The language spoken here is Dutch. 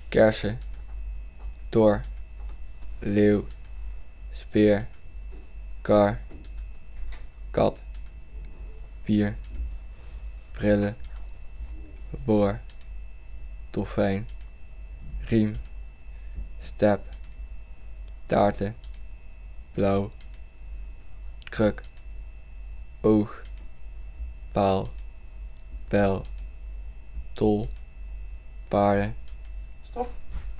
kersen, tor, leeuw, speer, kar, kat, pier, brillen, boor, dolfijn, riem, step, taarten, blauw, kruk, oog, paal, pijl, tol, paarden,